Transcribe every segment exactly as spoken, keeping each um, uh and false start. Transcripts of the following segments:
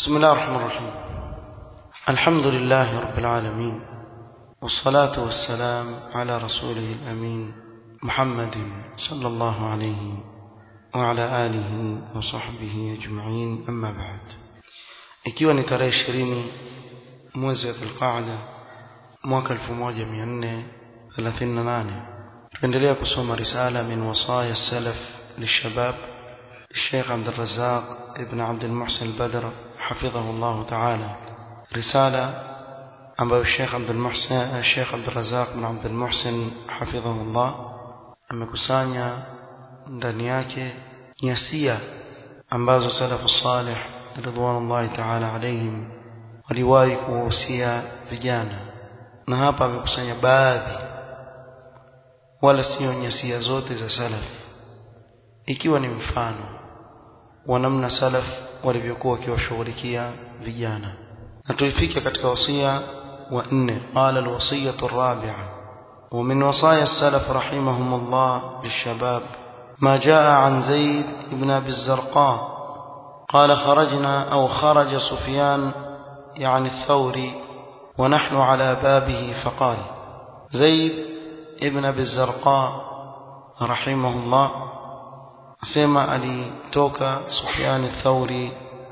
بسم الله الرحمن الرحيم. الحمد لله رب العالمين، والصلاة والسلام على رسوله الأمين محمد صلى الله عليه وعلى آله وصحبه أجمعين. أما بعد، ikiwa ni tarehe ishirini mwezi wa Dhulqaada mwaka elfu moja mia nne thelathini na nane, tuendelea kusoma risala min wasaya as-salaf lishabab الشيخ عبد الرزاق ابن عبد المحسن البدر حفظه الله تعالى. رسالة ambayo الشيخ عبد المحسن الشيخ عبد الرزاق بن عبد المحسن حفظه الله amekusanya ndani yake nyasia ambazo salafu salih ridwanullahi ta'ala alayhim waliwahi kuhusia vijana, na hapa amekusanya baadhi, wala sio nyasia zote za salaf, ikiwa ni mfano wa namna salaf walivyokuwa wakiwashughulikia vijana. Na tuifike katika wasia wa nne. Qala alwasiyatu arrabi'a wa min wasaya as-salaf rahimahumullah lishabab ma jaa an Zaid ibn Abi az-Zarqa qala kharajna aw kharaja Sufyan yani ath-Thawri wa nahnu ala babihi faqala Zaid ibn Abi az-Zarqa rahimahullah asema alitoka Sufyan ath-Thawri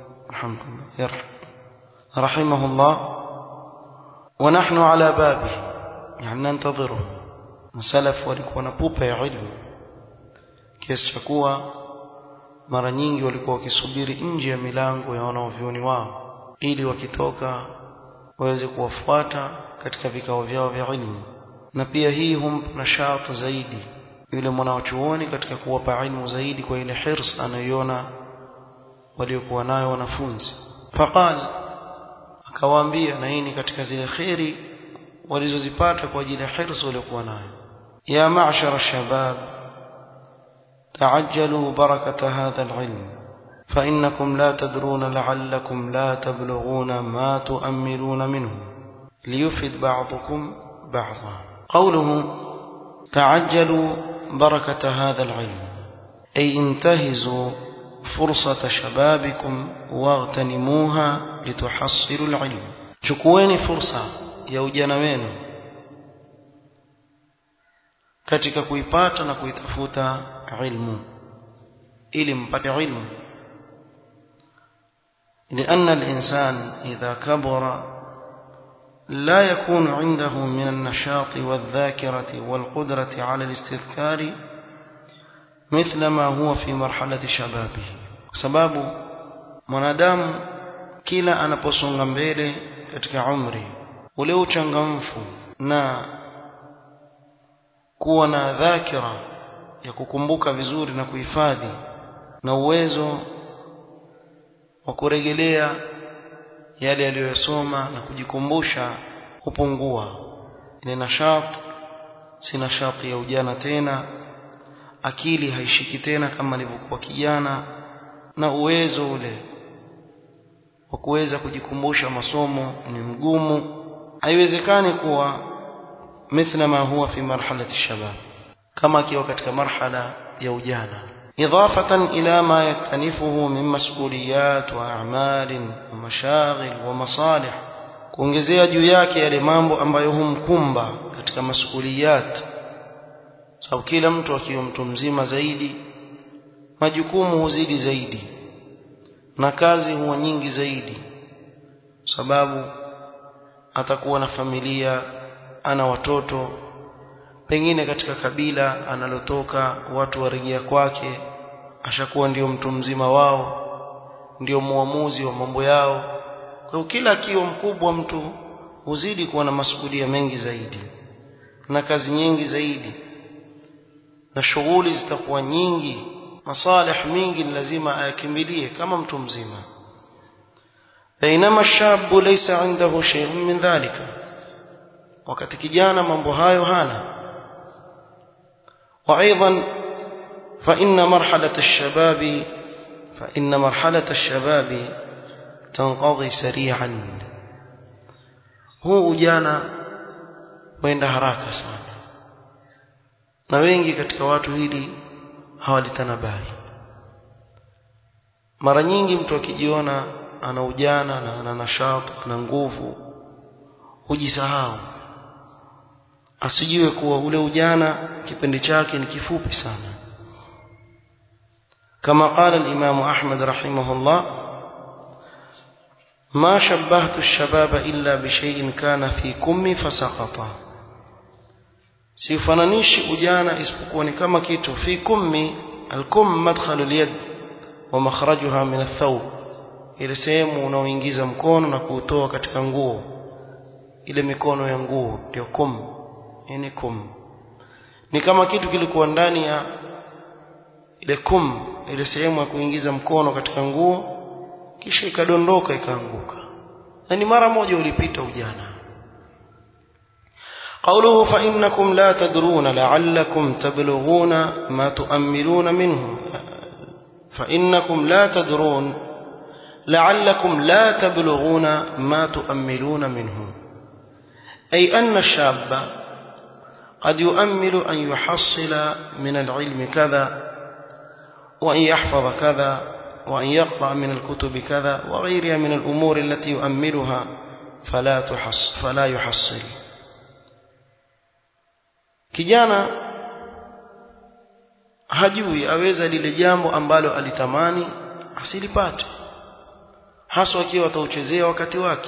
rahimahullah wa nahnu ala babihi, yani nantadhiru. Masalaf walikuwa na pupa ya ilmu kiasi cha kuwa mara nyingi walikuwa wakisubiri nje ya milango ya wanavyuoni wao ili wakitoka waweze kuwafuata katika vikao vyao vya ilmu, na pia hii humpa nashati zaidi yule mwanachuoni katika kuwapa ilmu zaidi kwa ile hirs anayoiona waliokuwa nayo wanafunzi. Faqal, akawaambia, na hii ni katika zile khairi walizozipata kwa ajili ya hirs waliokuwa nayo: ya ma'shara ash-shabab ta'ajjalu barakata hadha al-ilm fa innakum la tadruna la'allakum la tablughuna ma tu'ammiluna minhu liyufid ba'dukum ba'dha. qawluhu ta'ajjalu بركة هذا العلم أي انتهزوا فرصة شبابكم واغتنموها لتحصلوا العلم. chukueni fursa ya ujana wenu katika kuipata na kuitafuta ilmu ili mpate ilmu. لأن الإنسان إذا كبر لا يكون عنده من النشاط والذاكرة والقدرة على الاستذكار مثل ما هو في مرحلة شبابه. sababu mwanadamu kila anaposonga mbele katika umri, ule uchangamfu na kuwa na dhakira ya kukumbuka vizuri na kuhifadhi na uwezo wa kurejelea yale aliyosoma na kujikumbusha hupungua. Ile nashat si nashati ya ujana tena, akili haishiki tena kama ilivyokuwa kijana, na uwezo ule wa kuweza kujikumbusha masomo ni mgumu. Haiwezekani kuwa mithla ma huwa fi marhalati shabab, kama akiwa katika marhala ya ujana. إضافة إلى ما يكتنفه من مسؤوليات وأعمال ومشاغل ومصالح, kuongezea juu yake yale mambo ambayo humkumba katika masuuliyat. Sababu kila mtu akiwa mtu mzima zaidi, majukumu huzidi zaidi na kazi huwa nyingi zaidi, sababu atakuwa na familia, ana watoto, pengine katika kabila analotoka watu warejea kwake, ashakuwa ndio mtu mzima wao, ndio muamuzi wa mambo yao. Kwa hiyo kila akiwa mkubwa mtu huzidi kuwa na masuhulia mengi zaidi na kazi nyingi zaidi, na shughuli zitakuwa nyingi, masalih mingi lazima ayakimbilie kama mtu mzima. Bainama shabu laysa indahu shay'un min dhalika, wakati kijana mambo hayo hana. وأيضا فإن مرحلة الشباب فإن مرحلة الشباب تنقضي سريعا. هو ujana waenda haraka sana, na wengi katika watu hili hawalitanabahi. Mara nyingi mtu akijiona ana ujana na ana nashati na nguvu hujisahau, asijue kuwa ule ujana kipindi chake ni kifupi sana. Kama qala al-Imam Ahmad rahimahullah, ma shabbahtu ash-shababa illa bi shay'in kana fi kummi fasaqata, sifananishi ujana isipokuwa ni kama kitu fi kummi. Al-kum madkhalu al-yad wa makhrajuha min ath-thawb, ile sehemu unaoingiza mkono na kuutoa katika nguo, ile mikono ya nguo ndio kum. Yani kum ni kama kitu kilikuwa ndani ya ile kum, ile sehemu ya kuingiza mkono katika nguo, kisha ikadondoka ikaanguka, yani mara moja ulipita ujana. قوله فإنكم لا تدرون لعلكم تبلغون ما تؤملون منه، فإنكم لا تدرون لعلكم لا تبلغون ما تؤملون منه، أي أن الشاب قد يؤمل أن يحصل من العلم كذا، وأن يحفظ كذا، وأن يقرأ من الكتب كذا وغيرها من الأمور التي يؤملها فلا تحص فلا يحصل. kijana hajui aweza lile jambo ambalo alitamani asilipate, hasa akiwa atauchezea wakati wake.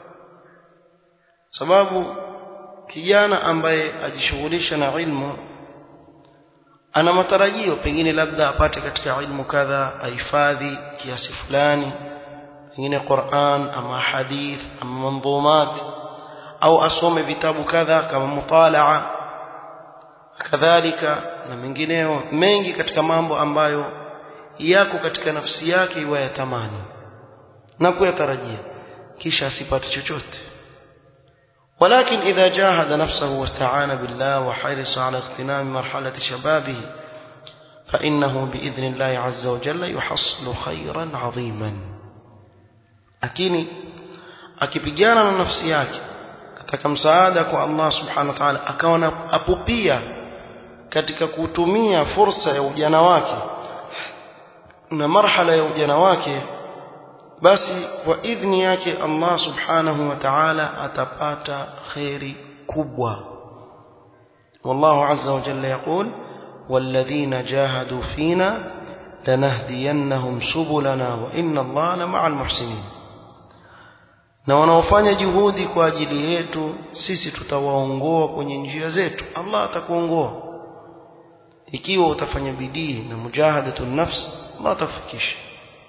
Sababu kijana ambaye ajishughulisha na ilmu ana matarajio, pengine labda apate katika ilmu kadha, ahifadhi kiasi fulani, pengine Qur'an ama hadith ama mandhumat, au asome vitabu kadha kama mutalaa kadhalika na mengineo mengi katika mambo ambayo yako katika nafsi yake yatamani na kuyatarajia, kisha asipate chochote. ولكن إذا جاهد نفسه واستعان بالله وحرص على اغتنام مرحلة شبابه فإنه بإذن الله عز وجل يحصل خيرا عظيما. lakini akipigana na nafsi yake katika msaada kwa Allah subhanahu wa ta'ala, akaona apupia katika kutumia fursa ya ujana wake na marhala ya ujana wake, basi kwa idhni yake Allah subhanahu wa ta'ala atapata khairi kubwa. wallahu azza wa jalla yaqul walladhina jahadu fina lanahdiyannahum subulana wa inna Allaha lama'al muhsinin, na wanaofanya juhudi kwa ajili yetu sisi tutawaongoa kwenye njia zetu. Allah atakuongoa ikiwa utafanya bidii na mujahadatu nafs, Allah atakufikisha.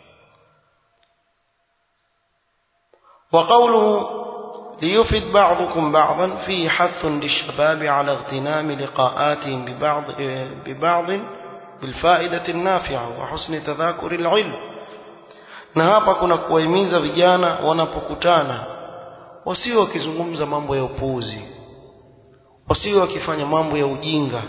وقوله ليفد بعضكم بعضا فيه حث للشباب على اغتنام لقاءاتهم ببعض ببعض بالفائدة النافعة وحسن تذاكر العلم. na hapa kuna kuwahimiza vijana wanapokutana wasio wakizungumza mambo ya upuuzi, wasio wakifanya mambo ya ujinga,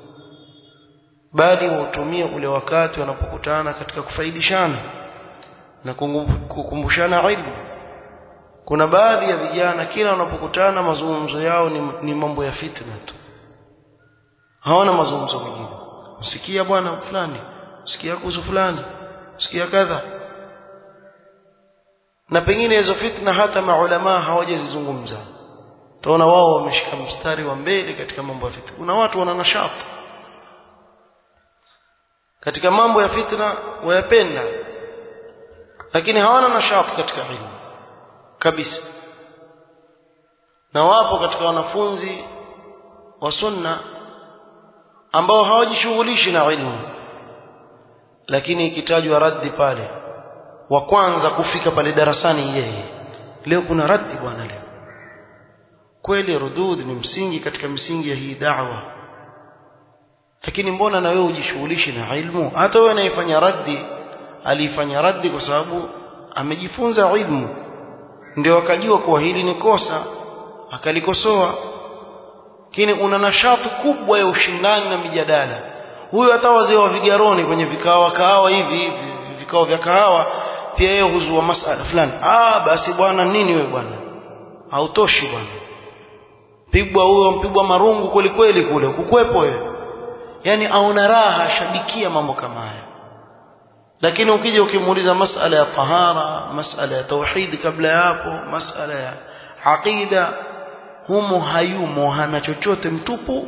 bali watumie ule wakati wanapokutana katika kufaidishana na kukumbushana ilmu. Kuna baadhi ya vijana kila wanapokutana mazungumzo yao ni, ni mambo ya fitna tu, hawana mazungumzo mengine. Usikia bwana fulani, usikia kuhusu fulani, usikia kadha, na pengine hizo fitna hata maulama hawajazizungumza. Tunaona wao wameshika mstari wa mbele katika mambo ya fitna. Kuna watu wana nashati katika mambo ya fitna, wayapenda, lakini hawana nashati katika ilmu kabisa. Na wapo katika wanafunzi wa sunna ambao hawajishughulishi na ilmu, lakini ikitajwa raddi pale wa kwanza kufika pale darasani yeye. Leo kuna raddi bwana leo. Kweli rudud ni msingi katika misingi ya hii da'wa, lakini mbona na wewe ujishughulishi na ilmu? Hata wewe unayefanya raddi alifanya raddi kwa sababu amejifunza ilmu, ndio akajua kuwa hili ni kosa akalikosoa. Lakini una nashati kubwa ya ushindani na mijadala. Huyo hata wazee wa vigaroni kwenye vikao kahawa hivi, vikao vya kahawa, pia yeye huzua masala fulani. Ah basi bwana nini wewe bwana? Hautoshi bwana. Pigwa huyo, mpigwa marungu kweli kweli kule, kukwepo wewe. Yaani aona raha, shabikia mambo kama haya. lakini ukija ukimuuliza masala ya tahara, masala ya tauhid kabla ya hapo, masala ya aqida, humo hayumo, hana chochote, mtupu.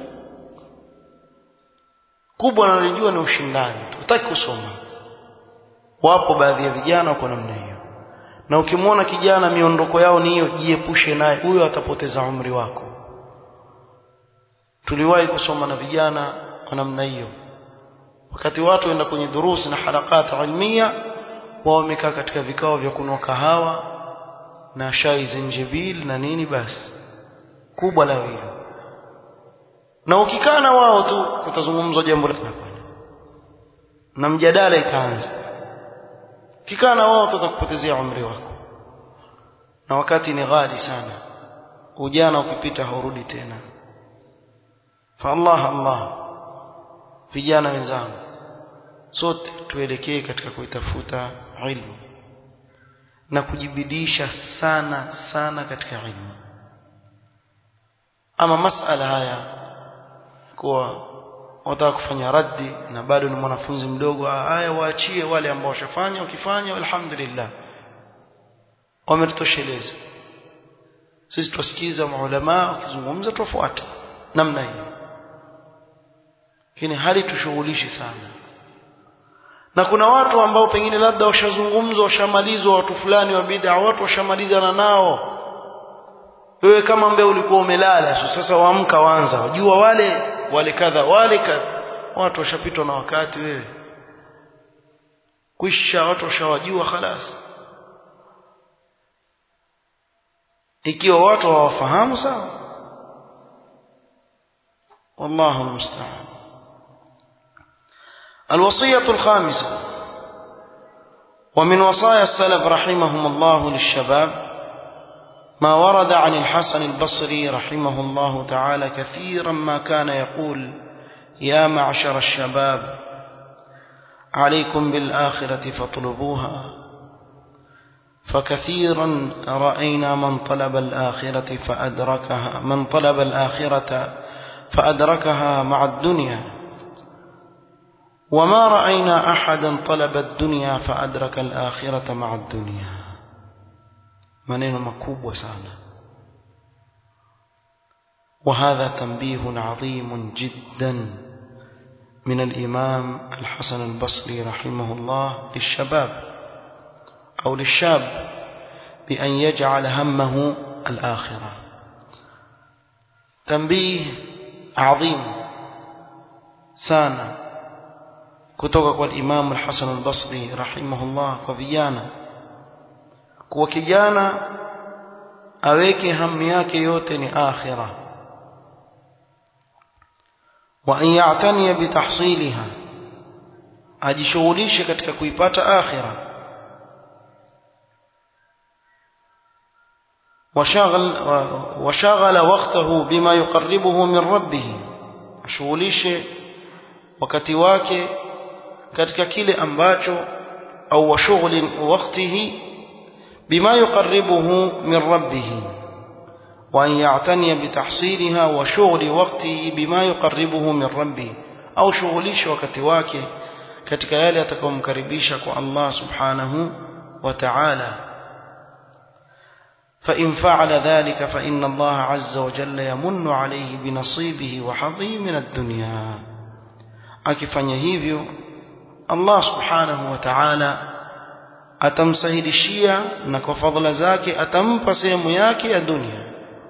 Kubwa analojua ni ushindani, hutaki kusoma. Wapo baadhi ya vijana wako namna hiyo, na ukimwona kijana miondoko yao ni hiyo, jiepushe naye, huyo atapoteza umri wako. Tuliwahi kusoma na vijana wa namna hiyo, wakati watu waenda kwenye durusi na harakati ilmia, wao wamekaa katika vikao vya kunywa kahawa na shai zinjibil na nini, basi kubwa la hilo. Na ukikaa na wao tu kutazungumzwa jambo la tunafanya na mjadala itaanza. Ukikaa na wao tutakupotezea umri wako, na wakati ni ghali sana. Ujana ukipita haurudi tena. Fa Allah Allah, vijana wenzangu, sote tuelekee katika kuitafuta ilmu na kujibidisha sana sana katika ilmu. Ama masala haya kwa wataka kufanya raddi na bado ni mwanafunzi mdogo, haya waachie wale ambao washafanya. Ukifanya alhamdulillah, wametosheleza. Sisi tusikiza maulama wakizungumza, tufuate namna hiyo, lakini hali tushughulishi sana. Na kuna watu ambao pengine labda washazungumzwa, washamalizwa, watu fulani wa bid'a, watu washamalizana nao. Wewe kama ambaye ulikuwa umelala, so sasa waamka, waanza wajua wale wale kadha wale kadha, watu washapitwa na wakati. Wewe kwisha, watu washawajua khalas. Ikiwa watu hawafahamu sawa, wallahu musta'an. الوصية الخامسة ومن وصايا السلف رحمهم الله للشباب ما ورد عن الحسن البصري رحمه الله تعالى كثيرا ما كان يقول: يا معشر الشباب عليكم بالآخرة فاطلبوها، فكثيرا رأينا من طلب الآخرة فأدركها من طلب الآخرة فأدركها مع الدنيا، وما رأينا أحدا طلب الدنيا فأدرك الآخرة مع الدنيا. maneno makubwa sana. وهذا تنبيه عظيم جدا من الإمام الحسن البصري رحمه الله للشباب أو للشاب بأن يجعل همه الآخرة. تنبيه عظيم sana kutoka kwa Imam al-Hasan al-Basri rahimahullah kwa vijana, kwa kijana aweke hamu yake yote ni akhirah, wa an ya'tani bi tahsiliha, ajishughulishe katika kuipata akhirah. وشغل وشغل وقته بما يقربه من ربه, ashughulishe wakati wake katika kile ambacho, au washughuli waqtihi bima yuqarribuhu min rabbih, wa an ya'tani bitahsiliha wa shughli waqtihi bima yuqarribuhu min rabbih, au shughulisha wakati wake katika yale atakayomkaribisha kwa Allah subhanahu wa ta'ala. فإن فعل ذلك فإن الله عز وجل يمن عليه بنصيبه وحظه من الدنيا. akifanya hivyo Allah subhanahu wa ta'ala atamsahilishia na kwa fadhila zake atampa sehemu yake ya dunia.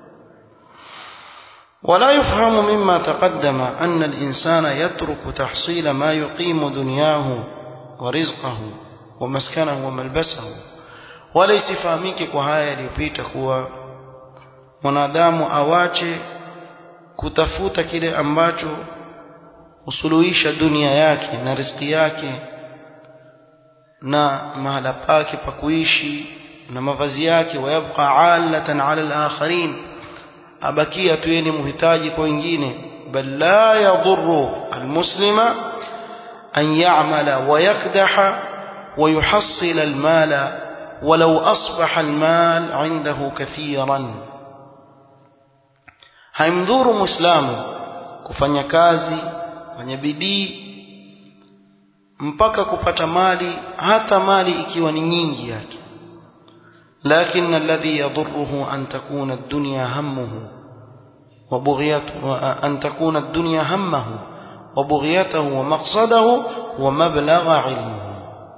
ولا يفهم مما تقدم أن الإنسان يترك تحصيل ما يقيم دنياه ورزقه ومسكنه وملبسه. wala isifahamike kwa haya yaliyopita kuwa mwanadamu awache kutafuta kile ambacho usuluhisha dunia yake na riziki yake na mahala pake pa kuishi na mavazi yake, wayabqa alatan ala al-akharin, abakia tu yeye muhitaji kwa wengine. Bal la yadhurru al-muslima an ya'mala wa yakdaha wa yuhassil al-mala ولو أصبح المال عنده كثيرا. haimdhuru muislamu kufanya kazi, kufanya bidii, mpaka kupata mali, hata mali ikiwa ni nyingi yake. Lakin alladhi yadurruhu an takuna ad-dunya hammuhu wa bughyatuhu, an takuna ad-dunya hammuhu wa bughyatuhu wa maqsadahu wa mablagha ilmihi.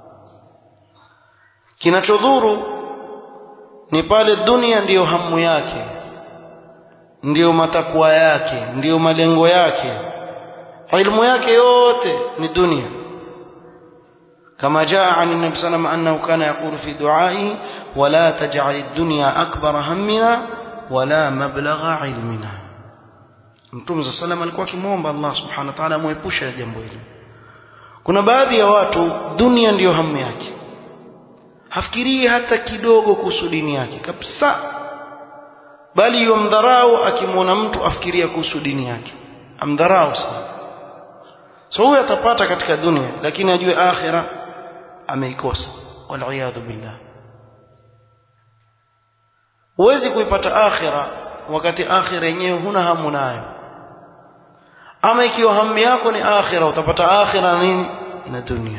Kinachodhuru ni pale dunia ndiyo hamu yake, ndiyo matakwa yake, ndiyo malengo yake, ilmu yake yote ni dunia. كما جاء عن النبي صلى الله عليه وسلم أنه كان يقول في دعائه ولا تجعل الدنيا أكبر همنا ولا مبلغ علمنا. Mtume صلى الله عليه وسلم alikuwa akimuomba Allah subhanahu wa ta'ala muepushe jambo hili. Kuna baadhi ya watu dunia ndiyo hamu yake, hafikirii hata kidogo kuhusu dini yake kabisa, bali yomdharau akimwona mtu afikiria kuhusu dini yake, amdharau sana. So huyo atapata katika dunia, lakini ajue akhira ameikosa, wal iyadhu billah. Huwezi kuipata akhira wakati akhira yenyewe huna hamu nayo. Ama ikiwa hamu yako ni akhira, utapata akhira nini na dunia.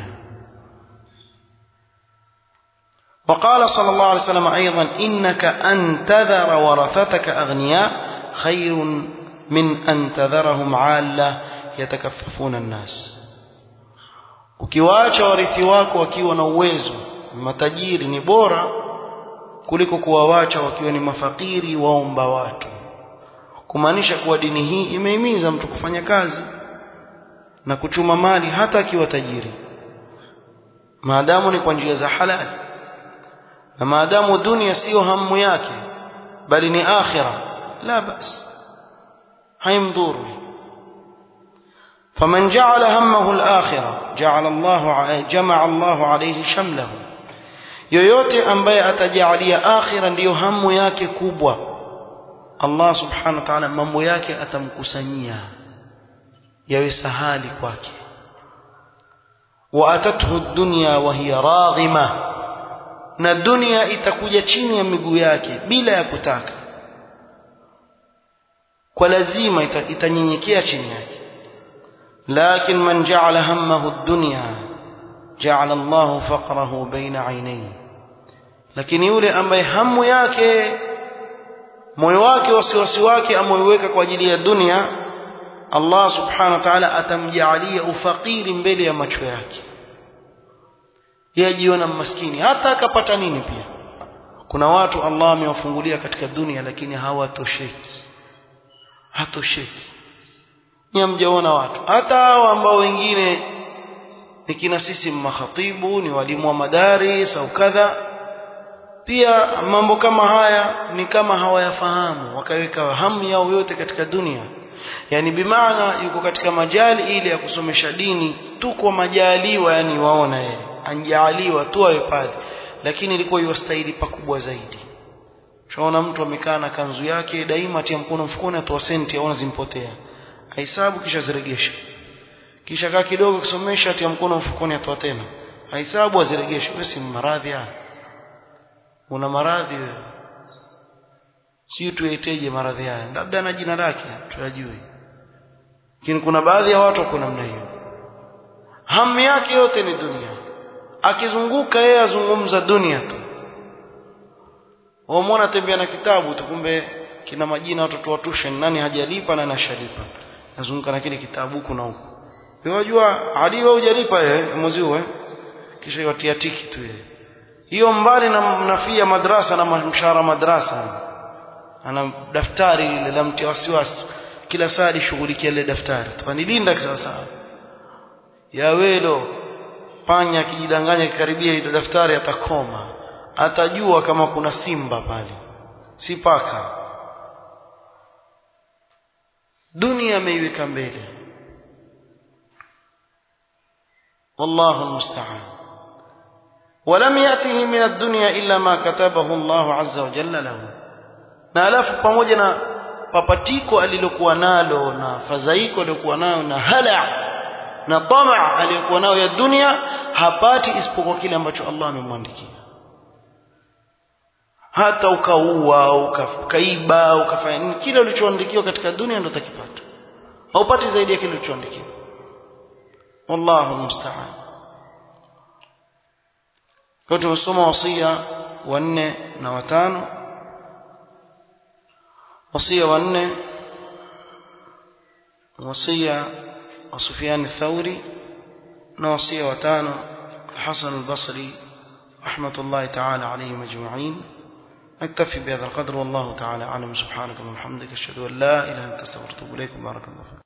وقال صلى الله عليه وسلم أيضا إنك أن تذر ورثتك أغنياء خير من أن تذرهم عالة يتكففون الناس. Ukiwaacha warithi wako wakiwa na uwezo, matajiri, ni bora kuliko kuwaacha wakiwa ni mafakiri waomba watu. Kumaanisha kuwa dini hii imehimiza mtu kufanya kazi na kuchuma mali hata akiwa tajiri, maadamu ni kwa njia za halali, na maadamu dunia sio hamu yake bali ni akhira, la bas, haimdhuru. فمن جعل همه الآخرة جعل الله جمع الله عليه شمله. yoyote ambaye atajalia akhira ndiyo hamu yake kubwa, Allah subhanahu wa ta'ala mambo yake atamkusanyia yawe sahali kwake. wa atathu ad-dunya wa hiya raghima, na dunia itakuja chini ya miguu yake bila ya kutaka, kwa lazima itanyenyekea chini yake. لكن من جعل همه الدنيا جعل الله فقره بين عينيه. lakini yule ambaye hamu yake, moyo wake, wasiwasi wake ameuweka kwa ajili ya dunia, Allah subhanahu wa ta'ala atamjalia ufakiri mbele ya macho yake, yajiona maskini hata akapata nini. Pia kuna watu Allah amewafungulia katika dunia lakini hawatosheki, hatosheki. Ni mjaona watu hata hao ambao wengine ni kina sisi makhatibu, ni walimu wa madaris au kadha, pia mambo kama haya ni kama hawayafahamu, wakaweka hamu yao yote katika dunia. Yani bimaana yuko katika majali ile ya kusomesha dini tu kwa majaliwa, yani waona yeye anjaaliwa tu awe pale, lakini ilikuwa yostahili pakubwa zaidi. Tunaona mtu amekaa na kanzu yake daima atia mkono mfukoni, atoa senti aona zimpotea, hesabu kisha ziregesha, kisha kaa kidogo kusomesha, atia mkono mfukoni atoa tena, hesabu aziregesha. Wewe si maradhi haya? Una maradhi wewe? Si tuiteje maradhi haya? Labda na jina lake tuyajui, lakini kuna baadhi ya watu wako namna hiyo, hamu yake yote ni dunia, akizunguka yeye azungumza dunia tu. Wamuona tembea na kitabu tu, kumbe kina majina watoto wa tuition, nani hajalipa na anashalipa, azunguka na kile kitabu huko na huko. Wewe unajua hadi wewe hujalipa yeye mwezi huu, kisha yatia tiki tu yeye. Hiyo mbali na mnafia madrasa na mshahara madrasa, ana daftari ile la mtia wasiwasi, kila saa lishughulikia ile daftari, tukanilinda sasa. Ya welo panya kijidanganya kikaribia ile daftari atakoma, atajua kama kuna simba pale, si paka. Dunia ameiweka mbele, wallahu almusta'an. ولم يأته من الدنيا إلا ما كتبه الله عز وجل له. na alafu pamoja na papatiko alilokuwa nalo na fadhaiko alilokuwa nayo na hala na tamaa aliyokuwa nayo ya dunia, hapati isipokuwa kile ambacho Allah amemwandikia. Hata ukaua, ukaiba, ukafanya nini, kile ulichoandikiwa katika dunia ndio utakipata, haupati zaidi ya kile ulichoandikiwa. Wallahu musta'an. kwa tumesoma wasia wa nne na watano. wasia wa nne wasia wa Sufyan ath-Thawri na wasia wa tano Hasan al-Basri rahmatullahi ta'ala alayhim ajma'in. نكتفي بهذا القدر والله تعالى أعلم. سبحانك اللهم وبحمدك أشهد أن لا إله إلا أنت أستغفرك وأتوب إليك. بارك الله فيك.